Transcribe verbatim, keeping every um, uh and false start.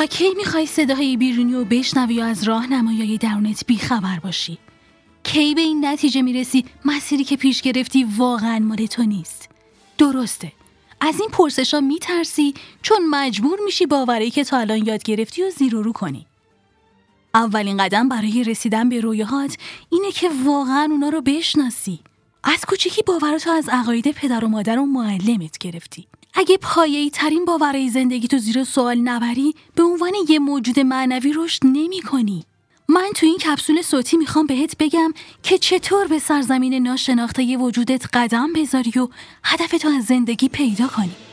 تا کی میخوای صداهای بیرونی رو بشنوی و از راهنمایی درونت بیخبر باشی؟ کی به این نتیجه میرسی مسیری که پیش گرفتی واقعا مال تو نیست؟ درسته، از این پرسشا میترسی چون مجبور میشی باوری که تا الان یاد گرفتی و زیر و رو کنی. اولین قدم برای رسیدن به رویاهات اینه که واقعا اونا رو بشناسی. از کوچیکی باوراتو از عقاید پدر و مادر و معلمت گرفتی. اگه پایه‌ای ترین باورهای زندگی تو زیر سوال نبری، به عنوان یه موجود معنوی رشد نمی کنی. من تو این کپسول صوتی میخوام بهت بگم که چطور به سرزمین ناشناخته وجودت قدم بذاری و هدفتو از زندگی پیدا کنی.